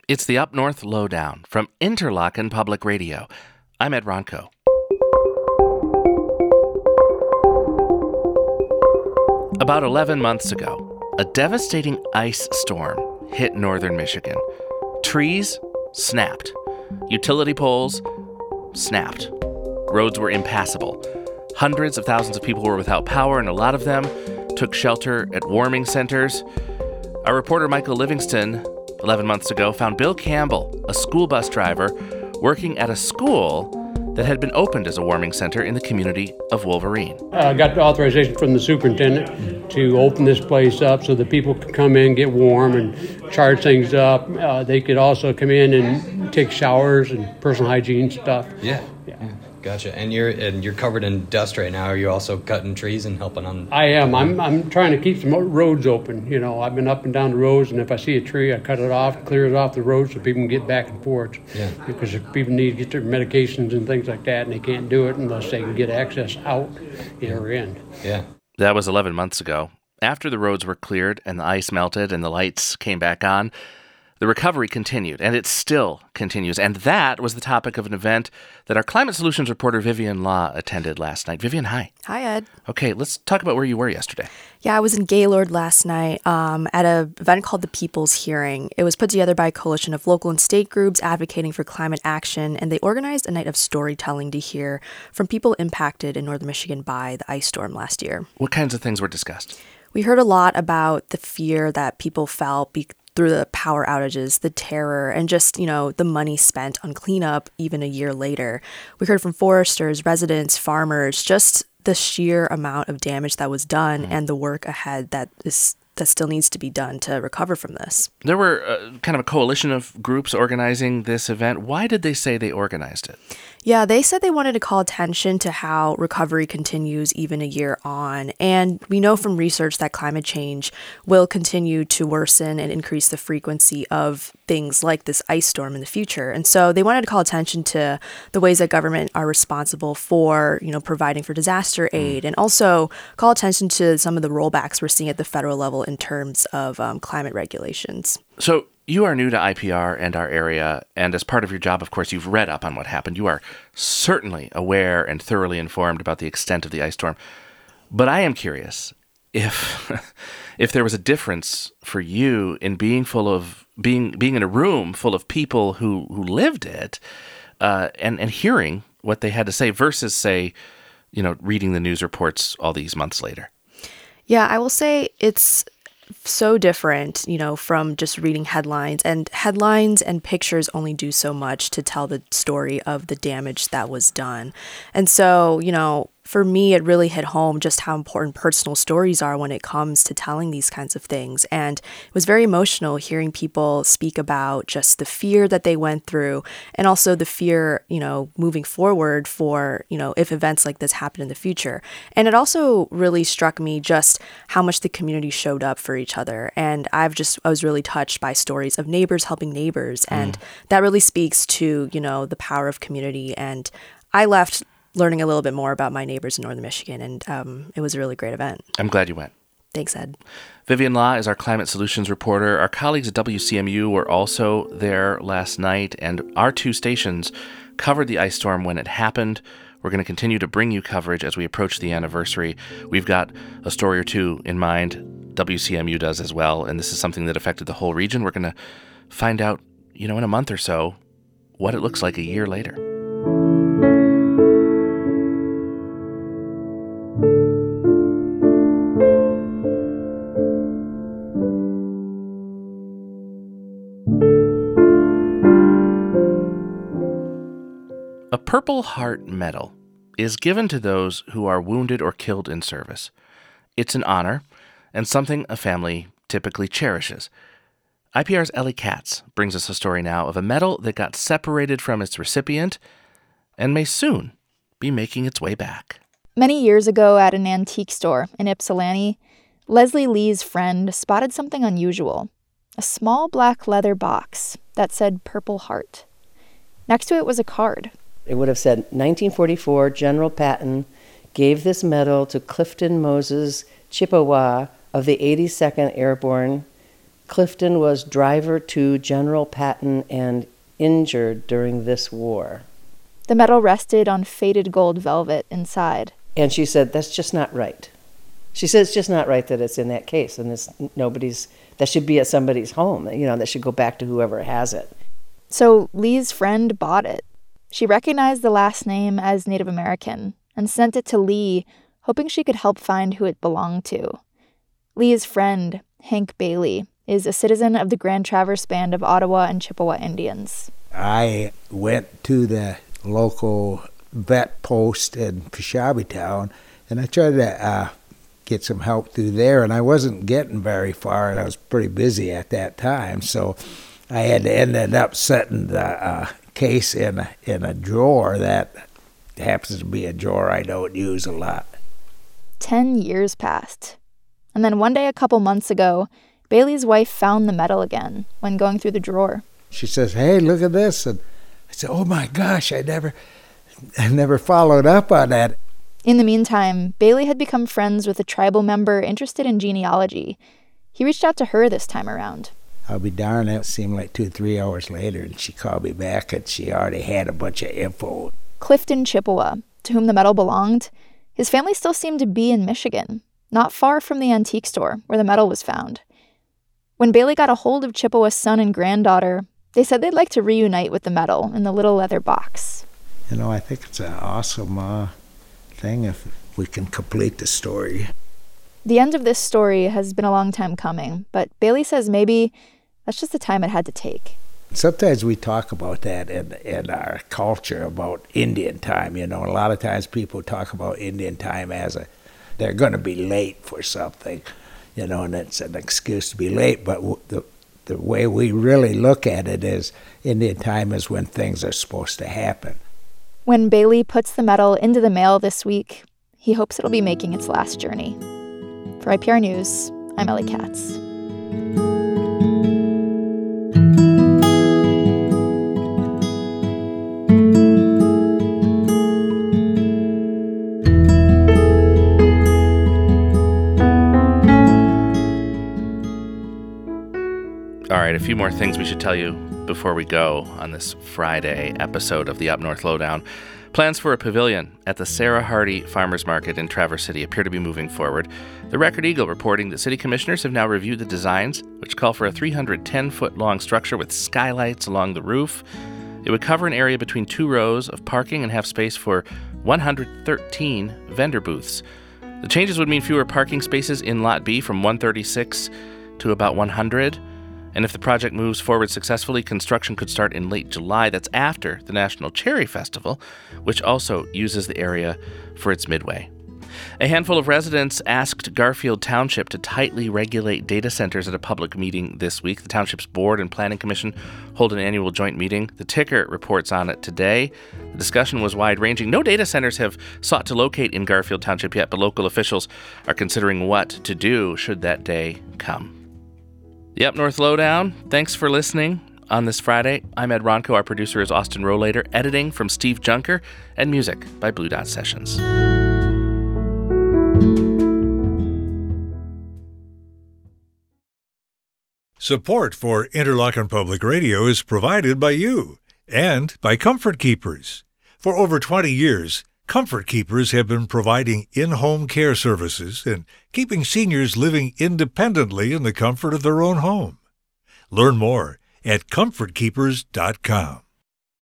It's the Up North Lowdown from Interlochen Public Radio. I'm Ed Ronco. About 11 months ago, a devastating ice storm hit northern Michigan. Trees snapped. Utility poles snapped. Roads were impassable. Hundreds of thousands of people were without power, and a lot of them took shelter at warming centers. Our reporter Michael Livingston, 11 months ago, found Bill Campbell, a school bus driver, working at a school that had been opened as a warming center in the community of Wolverine. I got the authorization from the superintendent to open this place up so that people could come in, get warm, and charge things up. They could also come in and take showers and personal hygiene stuff. Yeah. Gotcha. And you're covered in dust right now. Are you also cutting trees and helping on? I am. I'm trying to keep some roads open. You know, I've been up and down the roads, and if I see a tree, I cut it off, clear it off the road so people can get back and forth. Yeah. Because if people need to get their medications and things like that, and they can't do it unless they can get access out or in. Yeah. That was 11 months ago. After the roads were cleared and the ice melted and the lights came back on, the recovery continued, and it still continues. And that was the topic of an event that our Climate Solutions reporter Vivian Law attended last night. Vivian, hi. Hi, Ed. Okay, let's talk about where you were yesterday. Yeah, I was in Gaylord last night at an event called the People's Hearing. It was put together by a coalition of local and state groups advocating for climate action, and they organized a night of storytelling to hear from people impacted in northern Michigan by the ice storm last year. What kinds of things were discussed? We heard a lot about the fear that people felt through the power outages, the terror, and just, the money spent on cleanup even a year later. We heard from foresters, residents, farmers, just the sheer amount of damage that was done and the work ahead that still needs to be done to recover from this. There were kind of a coalition of groups organizing this event. Why did they say they organized it? Yeah, they said they wanted to call attention to how recovery continues even a year on. And we know from research that climate change will continue to worsen and increase the frequency of things like this ice storm in the future. And so they wanted to call attention to the ways that government are responsible for, providing for disaster aid, and also call attention to some of the rollbacks we're seeing at the federal level in terms of climate regulations. So you are new to IPR and our area, and as part of your job, of course, you've read up on what happened. You are certainly aware and thoroughly informed about the extent of the ice storm. But I am curious if there was a difference for you in being in a room full of people who lived it, and hearing what they had to say versus, say, reading the news reports all these months later. Yeah, I will say it's so different, from just reading headlines. And headlines and pictures only do so much to tell the story of the damage that was done. And so, for me, it really hit home just how important personal stories are when it comes to telling these kinds of things. And it was very emotional hearing people speak about just the fear that they went through, and also the fear, moving forward for, if events like this happen in the future. And it also really struck me just how much the community showed up for each other. And I was really touched by stories of neighbors helping neighbors. And that really speaks to, the power of community. And I left learning a little bit more about my neighbors in northern Michigan, and it was a really great event. I'm glad you went. Thanks, Ed. Vivian Law is our Climate Solutions reporter. Our colleagues at WCMU were also there last night, and our two stations covered the ice storm when it happened. We're going to continue to bring you coverage as we approach the anniversary. We've got a story or two in mind. WCMU does as well, and this is something that affected the whole region. We're going to find out, in a month or so, what it looks like a year later. A Purple Heart Medal is given to those who are wounded or killed in service. It's an honor and something a family typically cherishes. IPR's Ellie Katz brings us a story now of a medal that got separated from its recipient and may soon be making its way back. Many years ago at an antique store in Ypsilanti, Leslie Lee's friend spotted something unusual, a small black leather box that said Purple Heart. Next to it was a card. It would have said, 1944, General Patton gave this medal to Clifton Moses Chippewa of the 82nd Airborne Clifton was driver to General Patton and injured during this war. The medal rested on faded gold velvet inside. And she said, that's just not right. She said it's just not right that it's in that case, and that should be at somebody's home, that should go back to whoever has it. So Lee's friend bought it. She recognized the last name as Native American and sent it to Lee, hoping she could help find who it belonged to. Lee's friend, Hank Bailey, is a citizen of the Grand Traverse Band of Ottawa and Chippewa Indians. I went to the local vet post in Pishabitown, and I tried to get some help through there, and I wasn't getting very far, and I was pretty busy at that time, so I had to ended up setting the case in a drawer that happens to be a drawer I don't use a lot. 10 years passed. And then one day a couple months ago, Bailey's wife found the medal again when going through the drawer. She says, hey, look at this. And I said, oh my gosh, I never followed up on that. In the meantime, Bailey had become friends with a tribal member interested in genealogy. He reached out to her this time around. I'll be darned, it seemed like 2 or 3 hours later, and she called me back, and she already had a bunch of info. Clifton Chippewa, to whom the medal belonged, his family still seemed to be in Michigan, not far from the antique store where the medal was found. When Bailey got a hold of Chippewa's son and granddaughter, they said they'd like to reunite with the medal in the little leather box. I think it's an awesome thing if we can complete the story. The end of this story has been a long time coming, but Bailey says maybe that's just the time it had to take. Sometimes we talk about that in our culture, about Indian time. A lot of times people talk about Indian time as they're going to be late for something, and it's an excuse to be late. But the way we really look at it is Indian time is when things are supposed to happen. When Bailey puts the medal into the mail this week, he hopes it'll be making its last journey. For IPR News, I'm Ellie Katz. All right, a few more things we should tell you before we go on this Friday episode of the Up North Lowdown. Plans for a pavilion at the Sarah Hardy Farmers Market in Traverse City appear to be moving forward. The Record Eagle reporting that city commissioners have now reviewed the designs, which call for a 310-foot-long structure with skylights along the roof. It would cover an area between 2 rows of parking and have space for 113 vendor booths. The changes would mean fewer parking spaces in Lot B from 136 to about 100. And if the project moves forward successfully, construction could start in late July. That's after the National Cherry Festival, which also uses the area for its midway. A handful of residents asked Garfield Township to tightly regulate data centers at a public meeting this week. The township's board and planning commission hold an annual joint meeting. The Ticker reports on it today. The discussion was wide-ranging. No data centers have sought to locate in Garfield Township yet, but local officials are considering what to do should that day come. The Up North Lowdown, thanks for listening on this Friday. I'm Ed Ronco. Our producer is Austin Rohlater. Editing from Steve Junker, and music by Blue Dot Sessions. Support for Interlochen Public Radio is provided by you and by Comfort Keepers. For over 20 years, Comfort Keepers have been providing in-home care services and keeping seniors living independently in the comfort of their own home. Learn more at comfortkeepers.com.